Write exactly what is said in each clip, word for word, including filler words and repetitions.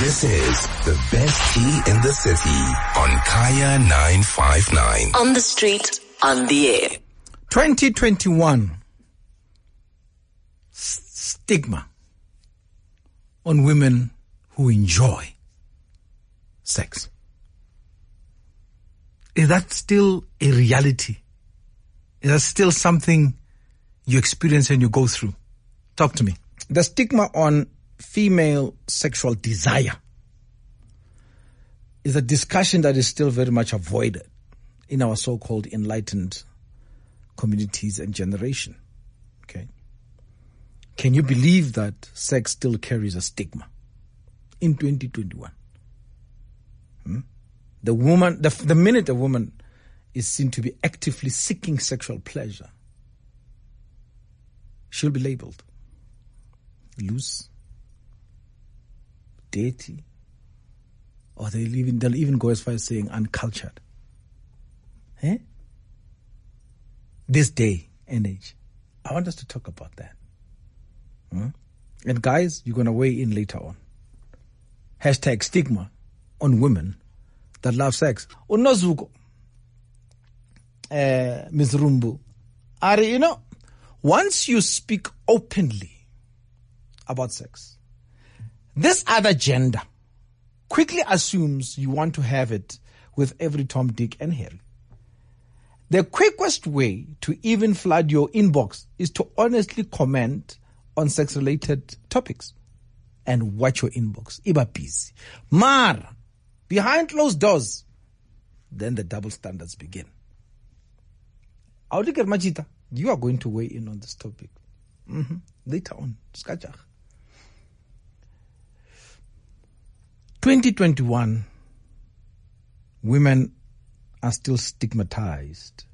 This is the best tea in the city on Kaya nine five nine. On the street, on the air. twenty twenty-one. S- stigma on women who enjoy sex. Is that still a reality? Is that still something you experience and you go through? Talk to me. The stigma on female sexual desire is a discussion that is still very much avoided in our so-called enlightened communities and generation. Okay. Can you believe that sex still carries a stigma in twenty twenty-one? Hmm? The woman, the, the minute a woman is seen to be actively seeking sexual pleasure, she'll be labeled loose, dirty, or they'll even, they'll even go as far as saying uncultured. Eh? This day and age. I want us to talk about that. Hmm? And guys, you're going to weigh in later on. Hashtag stigma on women that love sex. Unozuko, uh, Miz Rumbu, Ari, you know, once you speak openly about sex, this other gender quickly assumes you want to have it with every Tom, Dick, and Harry. The quickest way to even flood your inbox is to honestly comment on sex-related topics and watch your inbox. Iba busy. Mar, behind closed doors, then the double standards begin. Audiker Majita, you are going to weigh in on this topic. Mm-hmm. Later on. Skajach. twenty twenty-one, women are still stigmatized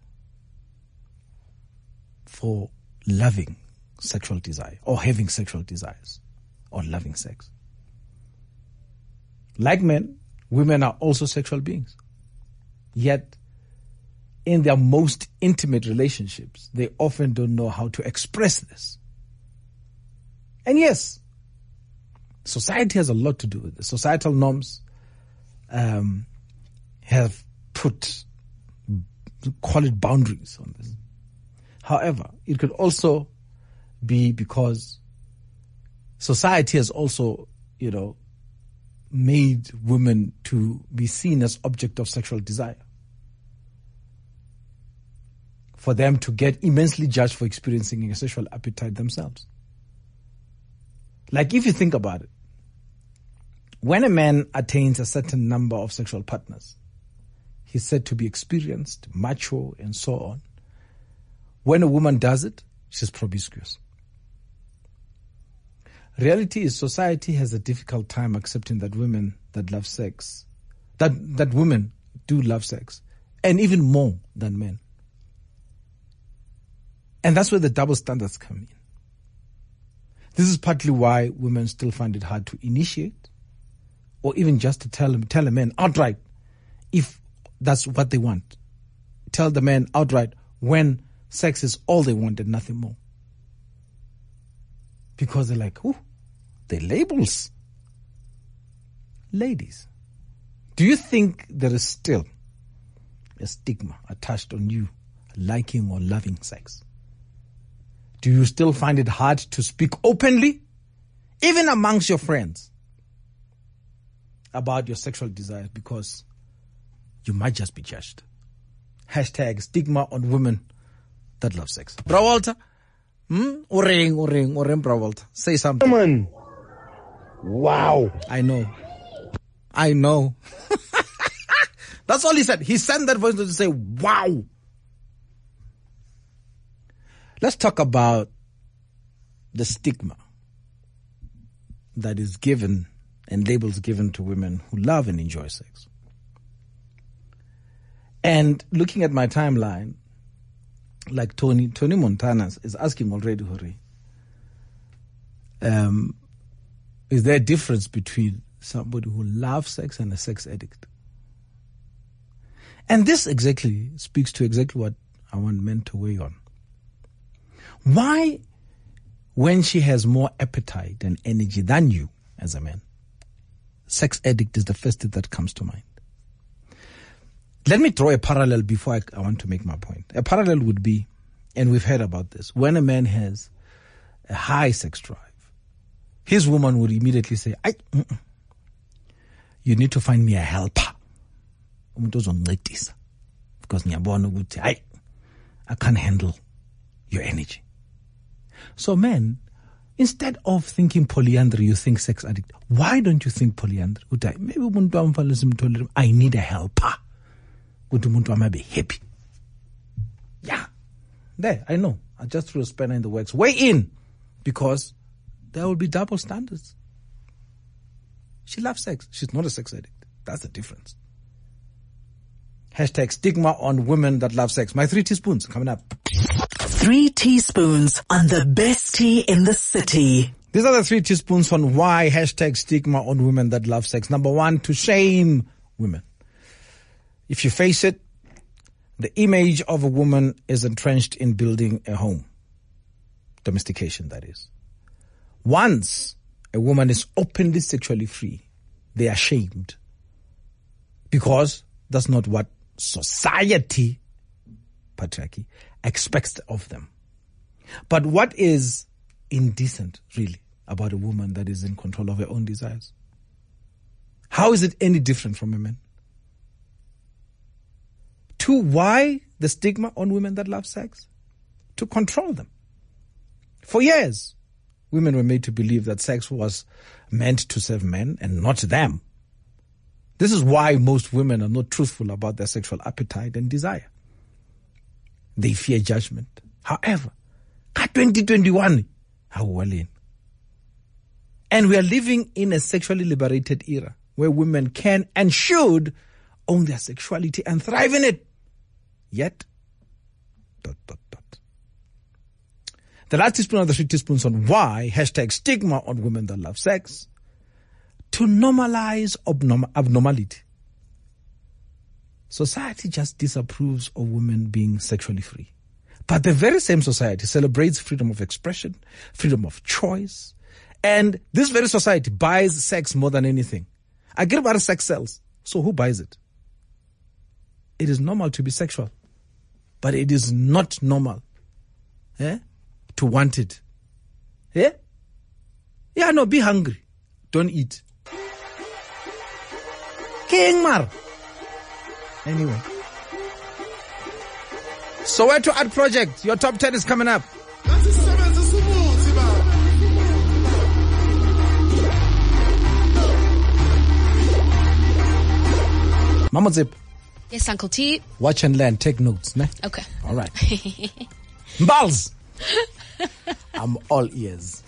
for loving sexual desire or having sexual desires or loving sex. Like men, women are also sexual beings. Yet, in their most intimate relationships, they often don't know how to express this. And yes, society has a lot to do with this. Societal norms um, have put, call it boundaries on this. However, it could also be because society has also, you know, made women to be seen as object of sexual desire. For them to get immensely judged for experiencing a sexual appetite themselves. Like if you think about it, when a man attains a certain number of sexual partners, he's said to be experienced, mature, and so on. When a woman does it, she's promiscuous. Reality is society has a difficult time accepting that women that love sex, that, that women do love sex, and even more than men. And that's where the double standards come in. This is partly why women still find it hard to initiate or even just to tell them, tell a man outright if that's what they want. Tell the man outright when sex is all they want and nothing more. Because they're like, ooh, they're labels. Ladies, do you think there is still a stigma attached on you liking or loving sex? Do you still find it hard to speak openly, even amongst your friends, about your sexual desires because you might just be judged? Hashtag stigma on women that love sex. Bra Walter, hmm? Oring, oring, oring, Bra Walter. Say something. Come on. Wow. I know. I know. That's all he said. He sent that voice to say, wow. Let's talk about the stigma that is given and labels given to women who love and enjoy sex. And looking at my timeline, like Tony, Tony Montana is asking already, Hori, um, is there a difference between somebody who loves sex and a sex addict? And this exactly speaks to exactly what I want men to weigh on. Why, when she has more appetite and energy than you as a man, sex addict is the first thing that comes to mind. Let me draw a parallel before I, I want to make my point. A parallel would be, and we've heard about this, when a man has a high sex drive, his woman would immediately say, I, mm-mm. you need to find me a helper. Because I, I can't handle your energy. So men, instead of thinking polyandry, you think sex addict. Why don't you think polyandry? Maybe I need a helper. Be happy. Yeah. There, I know. I just threw a spanner in the works. Way in. Because there will be double standards. She loves sex. She's not a sex addict. That's the difference. Hashtag stigma on women that love sex. My three teaspoons coming up. Three teaspoons on the best tea in the city. These are the three teaspoons on why hashtag stigma on women that love sex. Number one, to shame women. If you face it, the image of a woman is entrenched in building a home. Domestication, that is. Once a woman is openly sexually free, they are shamed. Because that's not what society, patriarchy, expects of them. But what is indecent, really, about a woman that is in control of her own desires? How is it any different from a man? Two, why the stigma on women that love sex? To control them. For years, women were made to believe that sex was meant to serve men and not them. This is why most women are not truthful about their sexual appetite and desire. They fear judgment. However, twenty twenty-one, how well in. And we are living in a sexually liberated era where women can and should own their sexuality and thrive in it. Yet, dot, dot, dot. The last teaspoon of the three teaspoons on why, hashtag stigma on women that love sex, to normalize abnorm- abnormality. Society just disapproves of women being sexually free. But the very same society celebrates freedom of expression, freedom of choice, and this very society buys sex more than anything. I get about sex sells. So who buys it? It is normal to be sexual, but it is not normal eh, to want it. Yeah? Yeah, no, be hungry. Don't eat. King Mar. Anyway. Soweto Art Project, your top ten is coming up. Mama Zip. Yes, Uncle T. Watch and learn. Take notes, ne? Okay. All right. Mbals. I'm all ears.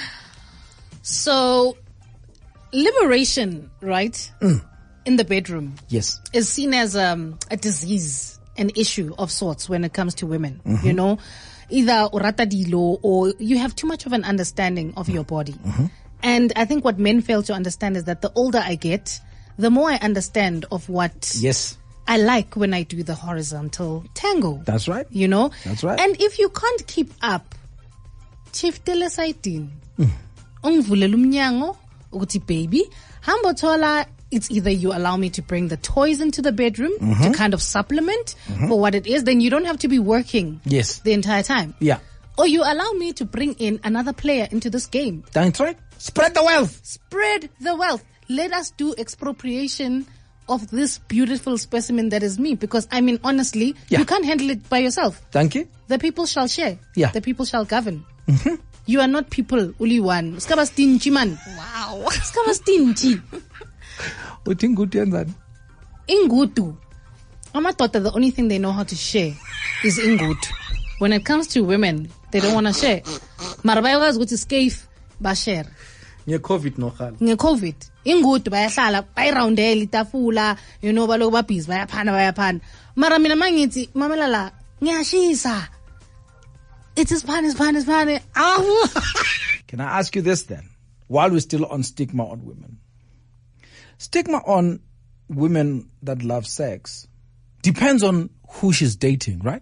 So, liberation, right? Mm. In the bedroom. Yes. Is seen as um, a disease, an issue of sorts when it comes to women. Mm-hmm. You know, either urata dilo or you have too much of an understanding of mm-hmm. your body. Mm-hmm. And I think what men fail to understand is that the older I get, the more I understand of what yes. I like when I do the horizontal tango. That's right. You know? That's right. And if you can't keep up, Chief Telesaitin, ungvulela umnyango, ukuthi baby, hambo thola, it's either you allow me to bring the toys into the bedroom mm-hmm. to kind of supplement mm-hmm. for what it is, then you don't have to be working yes. the entire time. Yeah. Or you allow me to bring in another player into this game. That's right. Spread the wealth. Spread the wealth. Let us do expropriation of this beautiful specimen that is me. Because, I mean, honestly, yeah. you can't handle it by yourself. Thank you. The people shall share. Yeah. The people shall govern. Mm-hmm. You are not people, only one. Skaba stingy man. Wow. Skaba stingy. What in good and that? Ingutu. Ama thought the only thing they know how to share is ingut. When it comes to women, they don't want to share. Marabayo is good to scave, ba share. Nye COVID no khal. Nye COVID. Ingut bayahlala bayiroundela itafula, you know baloku babhizi bayaphana bayaphana. Mara mina mangithi mamelala ngiyashisa. It is pan, is pan, is pan. Can I ask you this then? While we're still on stigma on women. Stigma on women that love sex depends on who she's dating, right?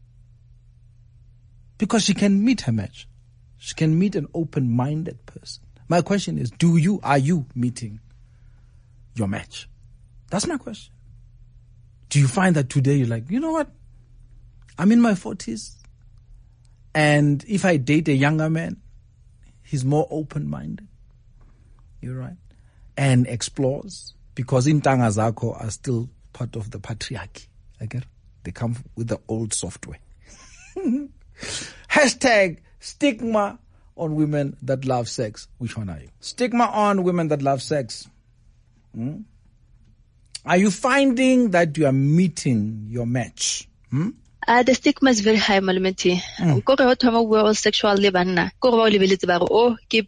Because she can meet her match. She can meet an open-minded person. My question is, do you, are you meeting your match? That's my question. Do you find that today you're like, you know what? I'm in my forties. And if I date a younger man, he's more open-minded. You're right. And explores. Because intanga zako are still part of the patriarchy. I get it? They come with the old software. Hashtag stigma on women that love sex. Which one are you? Stigma on women that love sex. Hmm? Are you finding that you are meeting your match? Hmm? Uh, the stigma is very high, Malumeti. Mm. We're all sexual libanna. Oh, keep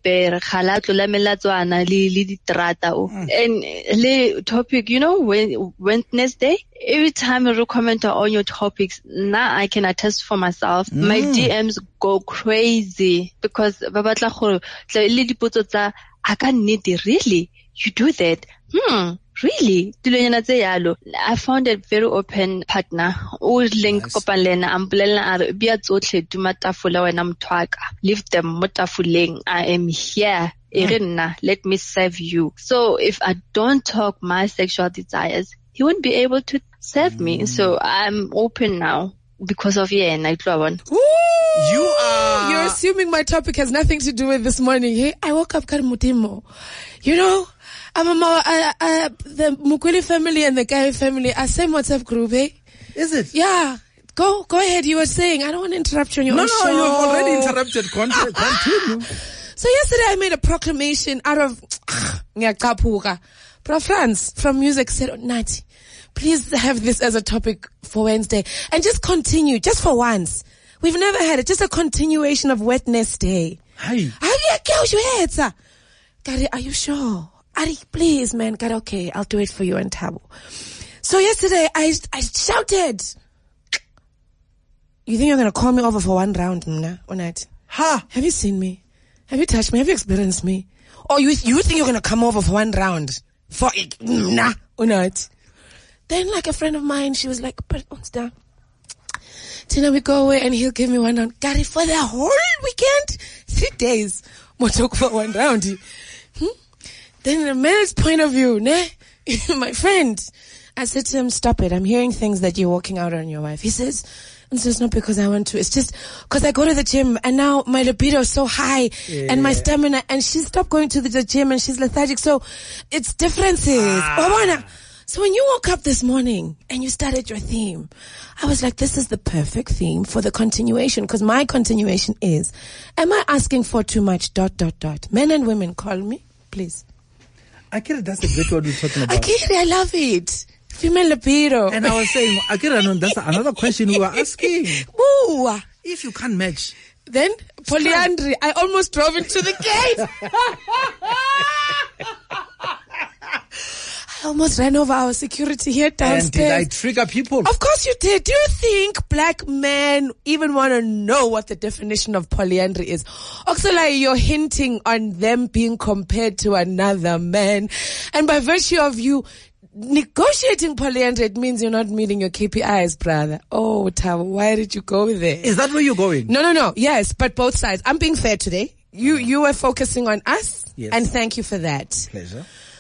and le topic, you know, when Wednesday, every time you comment on your topics, now I can attest for myself. Mm. My D Ms go crazy because I can't need it. Really? You do that? Hmm. Really? I found a very open partner. Old link kopanlena ambulela bia tsotlhe dumatafula wena mthwaka. Leave them motafuleng. I am here. Irina, let me serve you. So if I don't talk my sexual desires, he won't be able to serve mm. me. So I'm open now because of yeah, night one. You are. You're assuming my topic has nothing to do with this morning. Hey, I woke up Karimutimo. You know. I'm a, uh, uh, the Mukweli family and the Guy family are same WhatsApp group, eh? Is it? Yeah. Go, go ahead. You were saying, I don't want to interrupt you on your no, own no, show. No, no, you've already interrupted. Continue. So yesterday I made a proclamation out of, Prof Franz from Music said, oh, Nati, please have this as a topic for Wednesday and just continue, just for once. We've never had it. Just a continuation of Wetness Day. Hi. Gary, are you sure? Ari, please, man. God, okay, I'll do it for you and Tabo. So yesterday, I I shouted. You think you're gonna call me over for one round, Mna, or not? Ha! Have you seen me? Have you touched me? Have you experienced me? Or you you think you're gonna come over for one round for it, Mna, or not? Then, like a friend of mine, she was like, "But what's that? Tina, we go away and he'll give me one round. Got it for the whole weekend, three days. We'll talk for one round." Hmm? Then in a male's point of view, ne? My friend, I said to him, stop it. I'm hearing things that you're walking out on your wife. He says, and so it's not because I want to. It's just because I go to the gym and now my libido is so high yeah. and my stamina, and she stopped going to the gym and she's lethargic. So it's differences. Ah. So when you woke up this morning and you started your theme, I was like, this is the perfect theme for the continuation, because my continuation is, am I asking for too much, dot, dot, dot. Men and women, call me, please. Akira, that's a great word we're talking about. Akira, I love it. Female libido. And I was saying, Akira, no, that's another question we were asking. Ooh. If you can't match. Then, polyandry. I almost drove into the gate. I almost ran over our security here downstairs. And did I trigger people? Of course you did. Do you think black men even want to know what the definition of polyandry is? Oxalai, you're hinting on them being compared to another man. And by virtue of you negotiating polyandry, it means you're not meeting your K P Is, brother. Oh, Tabo, why did you go there? Is that where you're going? No, no, no. Yes, but both sides. I'm being fair today. You, you were focusing on us. Yes. And thank you for that. Pleasure.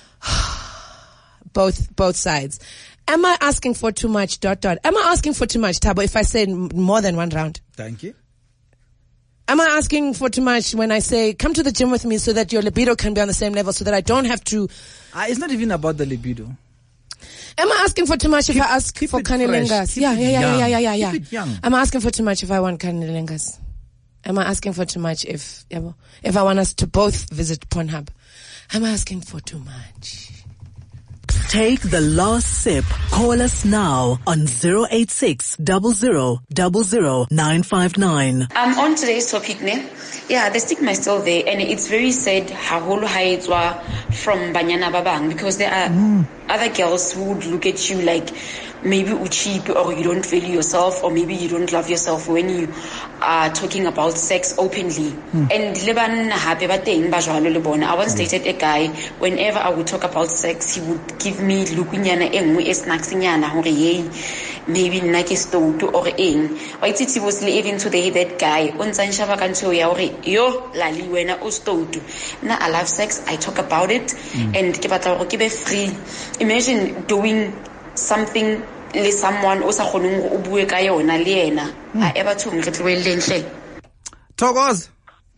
Both, both sides. Am I asking for too much, dot, dot? Am I asking for too much, Tabo, if I say more than one round? Thank you. Am I asking for too much when I say, come to the gym with me so that your libido can be on the same level so that I don't have to... Uh, it's not even about the libido. Am I asking for too much keep, if I ask for canilingas? Yeah, yeah, yeah, yeah, yeah, yeah, yeah. Keep it young. Am I asking for too much if I want canilingas? Am I asking for too much if, if I want us to both visit Pornhub? Am I asking for too much? Take the last sip. Call us now on zero eight six, zero zero zero zero nine five nine. Um, on today's topic, ne? Yeah, the stigma is still there, and it's very sad haholo haetswa from Banyana Babang, because there are mm. other girls who would look at you like maybe you cheap or you don't value yourself or maybe you don't love yourself when you are talking about sex openly. Mm. And leban happy ba teng ba jwalo le bona. I once dated a guy, whenever I would talk about sex, he would give me lukunyana e nngwe e snacksnyana hore hey, maybe nna ke stoutu or eng. Why it was even today that guy on Sanshaba kanto ya hore yo lali wena o stoutu. Na I love sex, I talk about it mm. and ke batla hore ke be free. Imagine doing something le someone o sa kgoneng o bue ka yona le yena a eba thung re tloele lenhle. Thokoza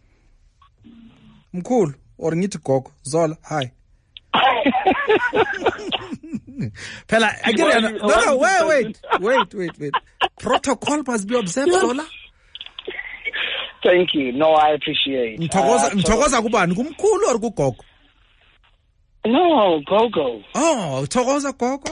mkhulu or ngithi gogo Zola hi. Phela I get no no wait wait wait wait wait protocol must be observed Zola. Thank you. No, I appreciate. Mthokoza mthokoza kubani kumkhulu or kugogo? No, Gogo. Oh, Thokoza Gogo.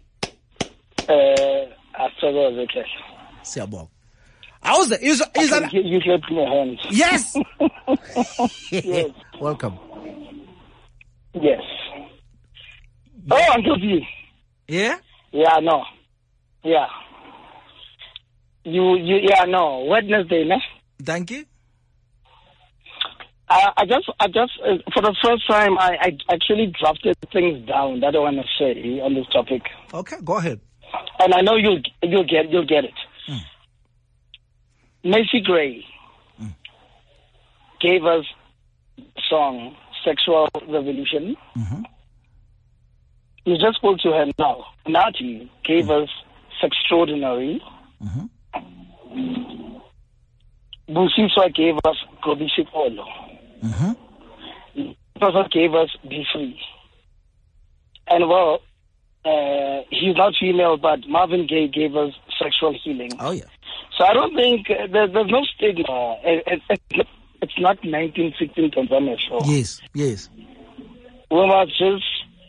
Uh, Thokoza, okay. Siyabonga. How's the is is that you, you clap my hands? Yes. Yes. Welcome. Yes. Oh, I'm confused. Yeah? Yeah, no. Yeah. You you yeah, no. Wednesday, no? Thank you. I, I just, I just, uh, for the first time, I, I actually drafted things down that I want to say on this topic. Okay, go ahead. And I know you'll, you'll get, you'll get it. Mm. Macy Gray mm. gave us song "Sexual Revolution." Mm-hmm. You just spoke to her now. Nati gave mm. us "Sextraordinary." Mm-hmm. Busiswa gave us "Gobishipolo." Mm-hmm. Prophet gave us "Be Free." And well, uh, he's not female, but Marvin Gaye gave us "Sexual Healing." Oh yeah. So I don't think uh, there, there's no stigma. It, it, it, it's not nineteen sixteen Tanzania show. Yes, yes. We must just,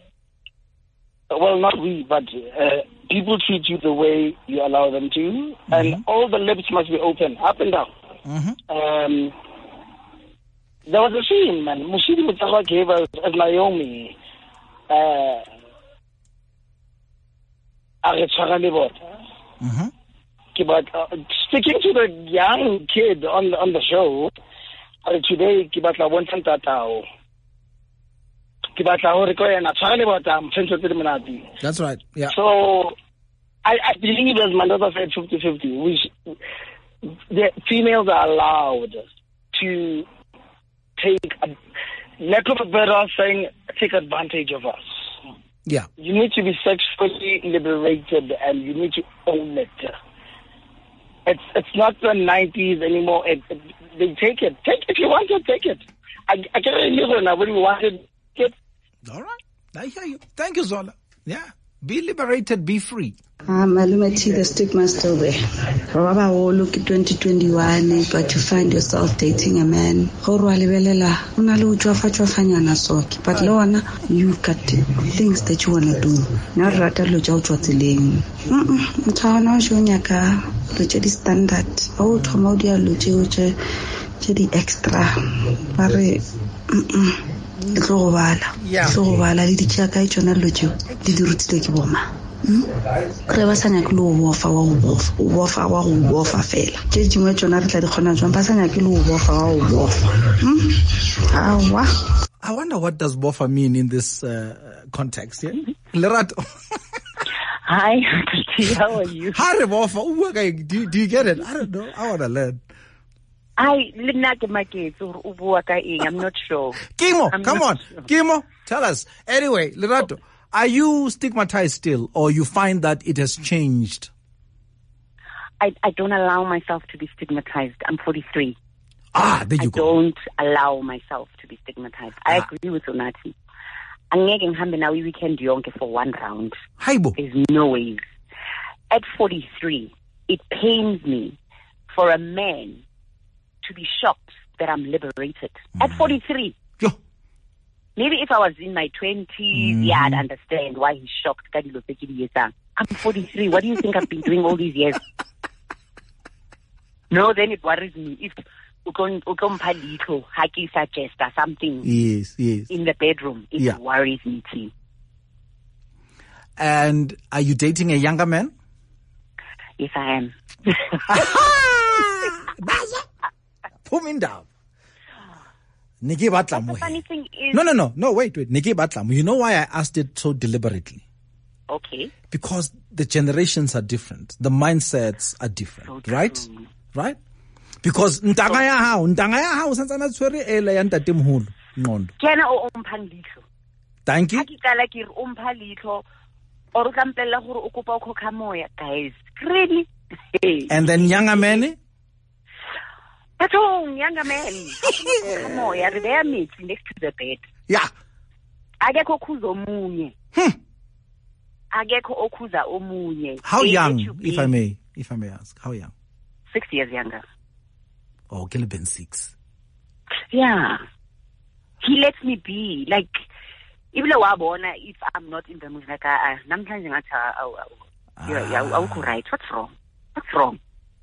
well, not we, but uh, people treat you the way you allow them to, mm-hmm. and all the lips must be open, up and down. Mm-hmm. Um, there was a scene, man. Mushidi Mutawa gave us as Naomi. Uh, mm-hmm. But uh, speaking to the young kid on the, on the show uh, today, kibatla wontan tatao. Kibatla hore ko yana tshwara lebota mfentsho tse monate. That's right. Yeah. So I, I believe, as Mandela said, fifty fifty. We sh- the females are allowed to take, a, lack of a better saying, take advantage of us. Yeah. You need to be sexually liberated and you need to own it. It's it's not the nineties anymore. It, it, they take it. Take if you want to take it. I, I can't really live on when you wanted it. All right. I hear you. Thank you, Zola. Yeah. Be liberated, be free. Um, Alumati, the stigma is still there. However, oh, look at twenty twenty-one, but you find yourself dating a man. But Lona, you got things that you want to do. Not rata loja utwatiling. Mtawana shonyaka loja di standard. Oh, tomodia loja loja jadi extra. Pare. Tlo bala. Tlo bala di chaka ichona loja di dirutile ke boma. Re ba sanya ke lo bofa wa go bofa wa go bofa fela ke dingwe tsona re tla di khona jwa ba sanya ke lo bofa wa go bofa. Awa, I wonder what does bofa mean in this uh, context. Yeah? Lerato. Hi, how are you? Hi, bofa. Do, do you get it? I don't know. I want to learn. I I'm not sure. Kimo, I'm come on. Sure. Kimo, tell us. Anyway, Lerato, are you stigmatized still, or you find that it has changed? I, I don't allow myself to be stigmatized. I'm forty-three. Ah, there you I go. I don't allow myself to be stigmatized. I ah. agree with Onati. Angeke ngihambe nawe weekend yonke for one round. Haibo. There's no ways. At forty-three, it pains me for a man to be shocked that I'm liberated. Mm. At forty-three. Yo. Maybe if I was in my twenties, mm. yeah, I'd understand why he's shocked. I'm forty-three. What do you think I've been doing all these years? No, then it worries me. If Haki suggest something yes, yes. in the bedroom, it yeah. worries me too. And are you dating a younger man? Yes, I am. Pumindab. Niki Batlam. The funny thing is... No, no, no, no, wait, wait. Niki Batlam. You know why I asked it so deliberately? Okay. Because the generations are different. The mindsets are different, So right? true. Right? Because ntanga ya hao, ntanga ya hao santsana tshwere ele ya ntate moholo ngondo. Kena o omphang litho. Thank you. Ha ke kala ke re o mpha litho or o tlampella gore o kopa o khokha moya, guys. Really? And then younger men? That's all, younger man. Khokha moya, re beya metsi next to the bed. Yeah. Akekho okhuza omunye. Hmm. Akekho okhuza omunye. How They young, let you if be I may, if I may ask? How young? Six years younger. Oh, can have been six. Yeah. He lets me be. Like, even though if I'm not in the mood, like, I, sometimes I'm right. What's wrong? What's wrong?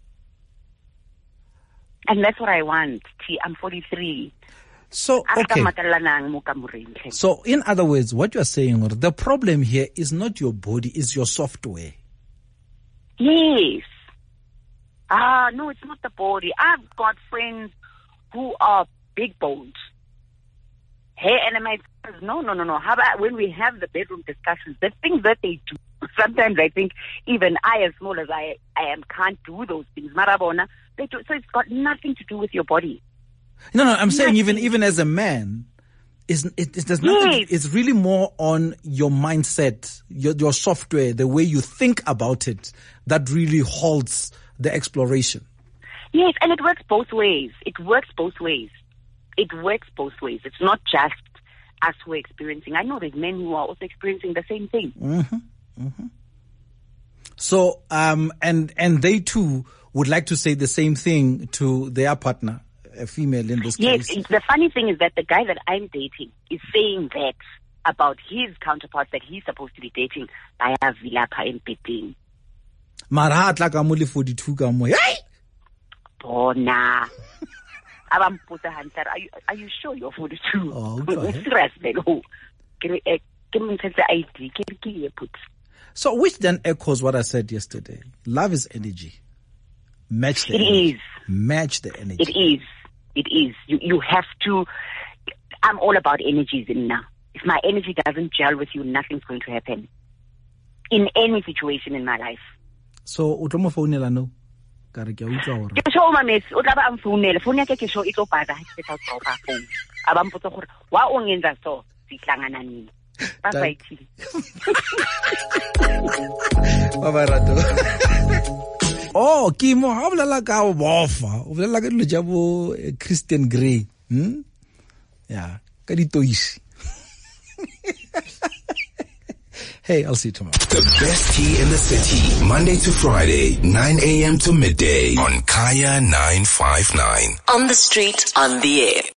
And that's what I want. See, I'm forty-three. So, okay. So, in other words, what you are saying, the problem here is not your body, it's your software. Yes. Ah, no, it's not the body. I've got friends who are big boned. Hey, and my friends, no, no, no, no. How about when we have the bedroom discussions, the things that they do, sometimes I think even I, as small as I, I am, can't do those things. Marabona, they do. So it's got nothing to do with your body. No, no, I'm saying even even as a man, it's, it, it does nothing. Yes. It's really more on your mindset, your your software, the way you think about it, that really holds the exploration. Yes, and it works both ways. It works both ways. It works both ways. It's not just us who are experiencing. I know there's men who are also experiencing the same thing. Mm-hmm. Mm-hmm. So, um, and and they too would like to say the same thing to their partner, a female in this yes, case. Yes, the funny thing is that the guy that I'm dating is saying that about his counterparts that he's supposed to be dating by a vilapa in Peting. Mara tla ka mo le forty-two ka mo. Hey! Bona. Abamputa Hunter, are you are you sure you're forty-two? Oh, okay. Stress then. Oh. Give me the I D. Give me put. So which then echoes what I said yesterday. Love is energy. Match the It energy. is. Match the energy. It is. It is. You you have to. I'm all about energies in now. If my energy doesn't gel with you, nothing's going to happen. In any situation in my life. So utomo founela no. Kare ke utlwa hore. Ke show mames, o tla ba am founela. Phone ya ke ke show e tlo bada ha ke tla tsoga phone. Abampotsa gore wa o ngenza so sihlangana nini. Bye bye. Bye bye Rato. Oh, Kimo, ha bolela ka o bofa. O bolela ka dilo tsa bo Christian Grey. Hmm? Yeah, ka ditoisi. Hey, I'll see you tomorrow. The best tea in the city, Monday to Friday, nine a.m. to midday on Kaya nine five nine. On the street, on the air.